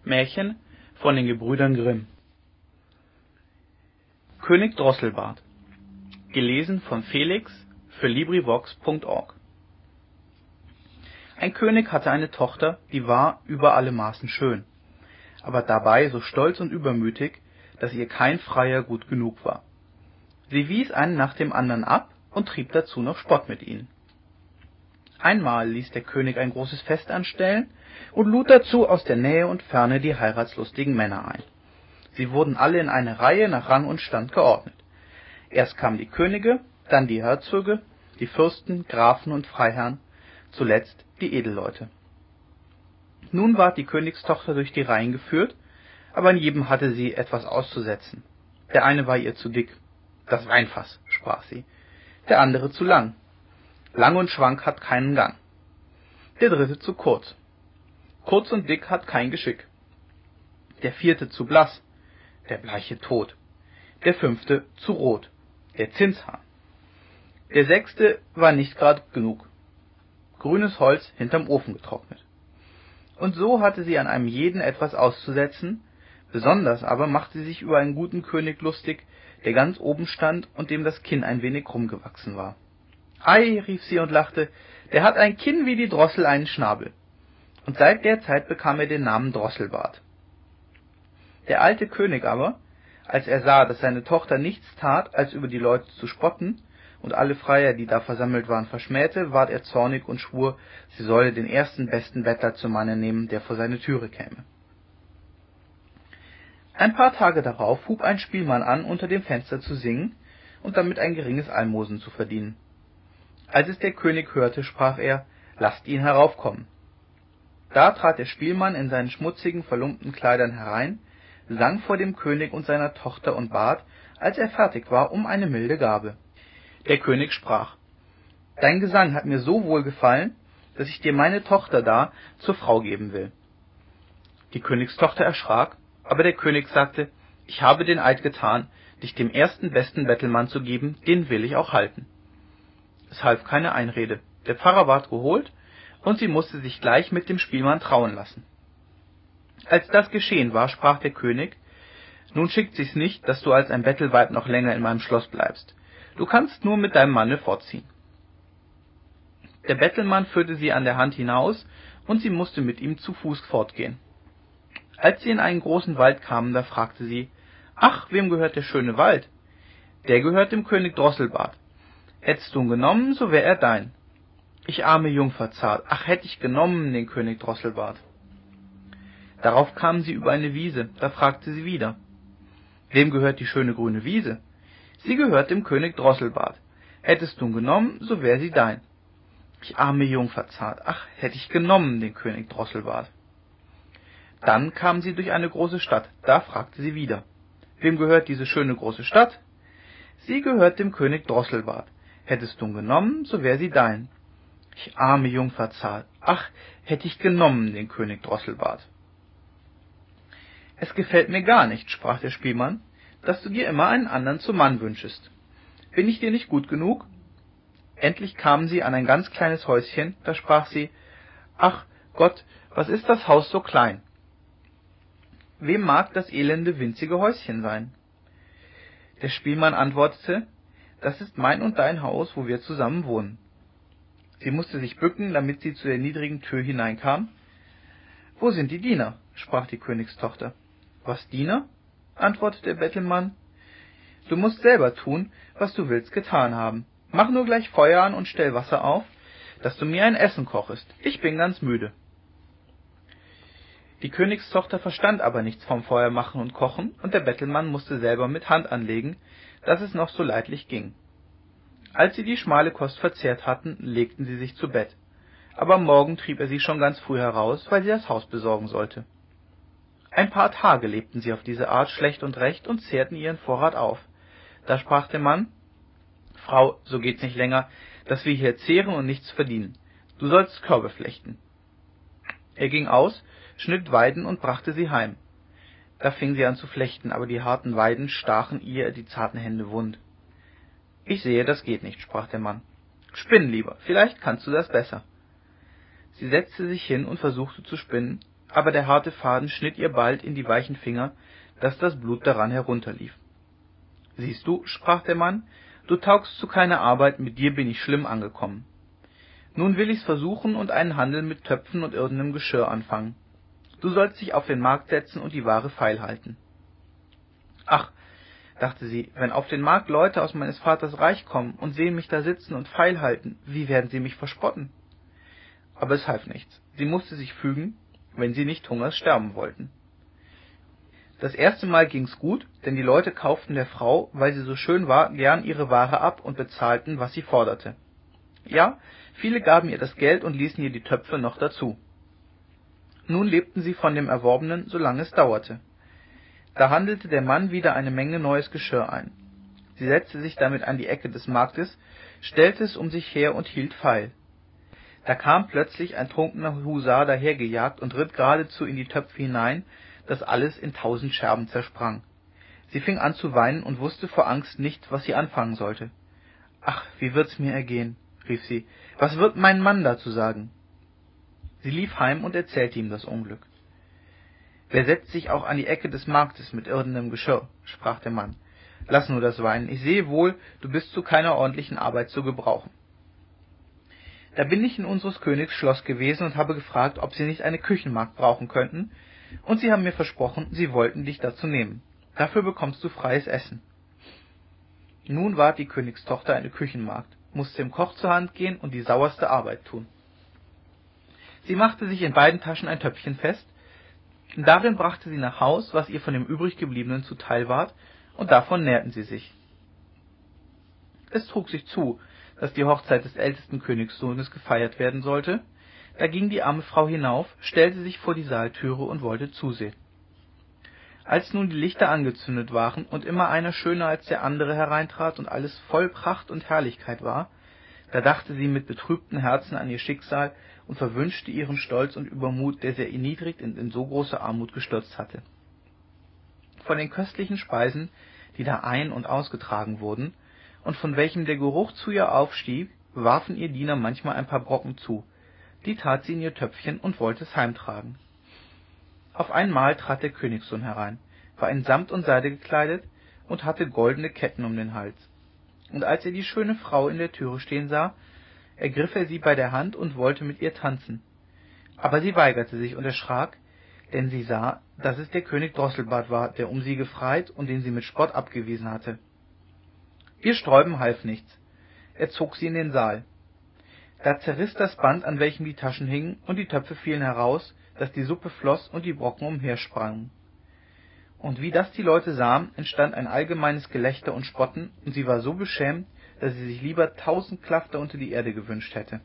Märchen von den Gebrüdern Grimm. König Drosselbart. Gelesen von Felix für LibriVox.org. Ein König hatte eine Tochter, die war über alle Maßen schön, aber dabei so stolz und übermütig, dass ihr kein Freier gut genug war. Sie wies einen nach dem anderen ab und trieb dazu noch Spott mit ihnen. Einmal ließ der König ein großes Fest anstellen und lud dazu aus der Nähe und Ferne die heiratslustigen Männer ein. Sie wurden alle in eine Reihe nach Rang und Stand geordnet. Erst kamen die Könige, dann die Herzöge, die Fürsten, Grafen und Freiherren, zuletzt die Edelleute. Nun ward die Königstochter durch die Reihen geführt, aber an jedem hatte sie etwas auszusetzen. Der eine war ihr zu dick. »Das Weinfass«, sprach sie. Der andere zu lang. »Lang und schwank hat keinen Gang.« Der dritte zu kurz. »Kurz und dick hat kein Geschick.« Der vierte zu blass. Der bleiche Tod. Der fünfte zu rot. Der Zinshahn. Der sechste war nicht grad genug. Grünes Holz hinterm Ofen getrocknet. Und so hatte sie an einem jeden etwas auszusetzen, besonders aber machte sie sich über einen guten König lustig, der ganz oben stand und dem das Kinn ein wenig krumm gewachsen war. »Ei«, rief sie und lachte, »der hat ein Kinn wie die Drossel einen Schnabel.« Und seit der Zeit bekam er den Namen Drosselbart. Der alte König aber, als er sah, dass seine Tochter nichts tat, als über die Leute zu spotten, und alle Freier, die da versammelt waren, verschmähte, ward er zornig und schwur, sie solle den ersten besten Bettler zum Manne nehmen, der vor seine Türe käme. Ein paar Tage darauf hub ein Spielmann an, unter dem Fenster zu singen und damit ein geringes Almosen zu verdienen. Als es der König hörte, sprach er, »Lasst ihn heraufkommen.« Da trat der Spielmann in seinen schmutzigen, verlumpten Kleidern herein, sang vor dem König und seiner Tochter und bat, als er fertig war, um eine milde Gabe. Der König sprach, »Dein Gesang hat mir so wohl gefallen, dass ich dir meine Tochter da zur Frau geben will.« Die Königstochter erschrak, aber der König sagte, »Ich habe den Eid getan, dich dem ersten besten Bettelmann zu geben, den will ich auch halten.« Es half keine Einrede, der Pfarrer ward geholt, und sie musste sich gleich mit dem Spielmann trauen lassen. Als das geschehen war, sprach der König, »Nun schickt sich's nicht, dass du als ein Bettelweib noch länger in meinem Schloss bleibst. Du kannst nur mit deinem Manne fortziehen.« Der Bettelmann führte sie an der Hand hinaus, und sie musste mit ihm zu Fuß fortgehen. Als sie in einen großen Wald kamen, da fragte sie, »Ach, wem gehört der schöne Wald?« »Der gehört dem König Drosselbart. Hättest du ihn genommen, so wär er dein.« »Ich arme Jungfer zart, ach, hätt ich genommen den König Drosselbart.« Darauf kamen sie über eine Wiese, da fragte sie wieder, »Wem gehört die schöne grüne Wiese?« »Sie gehört dem König Drosselbart. Hättest du ihn genommen, so wär sie dein.« »Ich arme Jungfer zart, ach, hätt ich genommen den König Drosselbart.« Dann kamen sie durch eine große Stadt, da fragte sie wieder, »Wem gehört diese schöne große Stadt?« »Sie gehört dem König Drosselbart. Hättest du ihn genommen, so wär sie dein.« »Ich arme Jungfer zart, ach, hätt ich genommen den König Drosselbart.« »Es gefällt mir gar nicht«, sprach der Spielmann, »dass du dir immer einen andern zum Mann wünschest. Bin ich dir nicht gut genug?« Endlich kamen sie an ein ganz kleines Häuschen, da sprach sie, »Ach Gott, was ist das Haus so klein? Wem mag das elende, winzige Häuschen sein?« Der Spielmann antwortete, »Das ist mein und dein Haus, wo wir zusammen wohnen.« Sie musste sich bücken, damit sie zu der niedrigen Tür hineinkam. »Wo sind die Diener?« sprach die Königstochter. »Was Diener?« antwortete der Bettelmann. »Du musst selber tun, was du willst getan haben. Mach nur gleich Feuer an und stell Wasser auf, dass du mir ein Essen kochest. Ich bin ganz müde.« Die Königstochter verstand aber nichts vom Feuermachen und Kochen, und der Bettelmann musste selber mit Hand anlegen, dass es noch so leidlich ging. Als sie die schmale Kost verzehrt hatten, legten sie sich zu Bett. Aber am Morgen trieb er sie schon ganz früh heraus, weil sie das Haus besorgen sollte. Ein paar Tage lebten sie auf diese Art schlecht und recht und zehrten ihren Vorrat auf. Da sprach der Mann, »Frau, so geht's nicht länger, dass wir hier zehren und nichts verdienen. Du sollst Körbe flechten.« Er ging aus, schnitt Weiden und brachte sie heim. Da fing sie an zu flechten, aber die harten Weiden stachen ihr die zarten Hände wund. »Ich sehe, das geht nicht«, sprach der Mann. »Spinn lieber, vielleicht kannst du das besser.« Sie setzte sich hin und versuchte zu spinnen, aber der harte Faden schnitt ihr bald in die weichen Finger, daß das Blut daran herunterlief. »Siehst du«, sprach der Mann, »du taugst zu keiner Arbeit, mit dir bin ich schlimm angekommen. Nun will ich's versuchen und einen Handel mit Töpfen und irdenem Geschirr anfangen. Du sollst dich auf den Markt setzen und die Ware feilhalten.« »Ach«, dachte sie, »wenn auf den Markt Leute aus meines Vaters Reich kommen und sehen mich da sitzen und feilhalten, wie werden sie mich verspotten?« Aber es half nichts, sie musste sich fügen, wenn sie nicht hungers sterben wollten. Das erste Mal ging's gut, denn die Leute kauften der Frau, weil sie so schön war, gern ihre Ware ab und bezahlten, was sie forderte. Ja, viele gaben ihr das Geld und ließen ihr die Töpfe noch dazu. Nun lebten sie von dem Erworbenen, solange es dauerte. Da handelte der Mann wieder eine Menge neues Geschirr ein. Sie setzte sich damit an die Ecke des Marktes, stellte es um sich her und hielt Feil. Da kam plötzlich ein trunkener Husar dahergejagt und ritt geradezu in die Töpfe hinein, daß alles in 1000 Scherben zersprang. Sie fing an zu weinen und wusste vor Angst nicht, was sie anfangen sollte. »Ach, wie wird's mir ergehen«, rief sie, »was wird mein Mann dazu sagen?« Sie lief heim und erzählte ihm das Unglück. »Wer setzt sich auch an die Ecke des Marktes mit irdenem Geschirr?«, sprach der Mann. »Lass nur das Weinen, ich sehe wohl, du bist zu keiner ordentlichen Arbeit zu gebrauchen. Da bin ich in unseres Königs Schloss gewesen und habe gefragt, ob sie nicht eine Küchenmagd brauchen könnten, und sie haben mir versprochen, sie wollten dich dazu nehmen. Dafür bekommst du freies Essen.« Nun ward die Königstochter eine Küchenmagd, musste dem Koch zur Hand gehen und die sauerste Arbeit tun. Sie machte sich in beiden Taschen ein Töpfchen fest, darin brachte sie nach Haus, was ihr von dem übriggebliebenen zuteil ward, und davon nährten sie sich. Es trug sich zu, dass die Hochzeit des ältesten Königssohnes gefeiert werden sollte. Da ging die arme Frau hinauf, stellte sich vor die Saaltüre und wollte zusehen. Als nun die Lichter angezündet waren und immer einer schöner als der andere hereintrat und alles voll Pracht und Herrlichkeit war, da dachte sie mit betrübtem Herzen an ihr Schicksal und verwünschte ihren Stolz und Übermut, der sie erniedrigt und in so große Armut gestürzt hatte. Von den köstlichen Speisen, die da ein- und ausgetragen wurden, und von welchem der Geruch zu ihr aufstieg, warfen ihr Diener manchmal ein paar Brocken zu, die tat sie in ihr Töpfchen und wollte es heimtragen. Auf einmal trat der Königssohn herein, war in Samt und Seide gekleidet und hatte goldene Ketten um den Hals. Und als er die schöne Frau in der Türe stehen sah, ergriff er sie bei der Hand und wollte mit ihr tanzen. Aber sie weigerte sich und erschrak, denn sie sah, dass es der König Drosselbart war, der um sie gefreit und den sie mit Spott abgewiesen hatte. Ihr Sträuben half nichts. Er zog sie in den Saal. Da zerriss das Band, an welchem die Taschen hingen, und die Töpfe fielen heraus, daß die Suppe floß und die Brocken umhersprangen. Und wie das die Leute sahen, entstand ein allgemeines Gelächter und Spotten, und sie war so beschämt, dass sie sich lieber 1000 Klafter unter die Erde gewünscht hätte.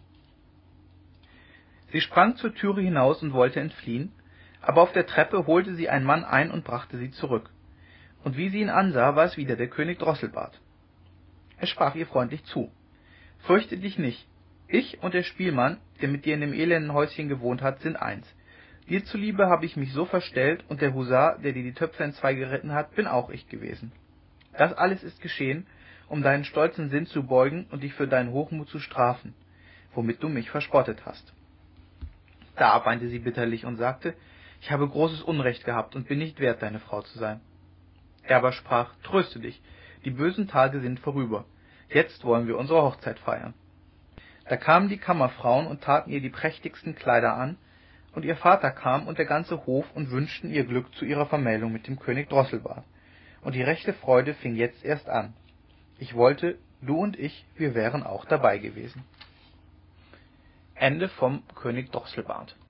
Sie sprang zur Türe hinaus und wollte entfliehen, aber auf der Treppe holte sie ein Mann ein und brachte sie zurück. Und wie sie ihn ansah, war es wieder der König Drosselbart. Er sprach ihr freundlich zu: »Fürchte dich nicht. Ich und der Spielmann, der mit dir in dem elenden Häuschen gewohnt hat, sind eins. Dir zuliebe habe ich mich so verstellt, und der Husar, der dir die Töpfe entzwei geritten hat, bin auch ich gewesen. Das alles ist geschehen, um deinen stolzen Sinn zu beugen und dich für deinen Hochmut zu strafen, womit du mich verspottet hast.« Da weinte sie bitterlich und sagte: »Ich habe großes Unrecht gehabt und bin nicht wert, deine Frau zu sein.« Er aber sprach: »Tröste dich, die bösen Tage sind vorüber. Jetzt wollen wir unsere Hochzeit feiern.« Da kamen die Kammerfrauen und taten ihr die prächtigsten Kleider an, und ihr Vater kam und der ganze Hof und wünschten ihr Glück zu ihrer Vermählung mit dem König Drosselbart, und die rechte Freude fing jetzt erst an. Ich wollte, du und ich, wir wären auch dabei gewesen. Ende vom König Drosselbart.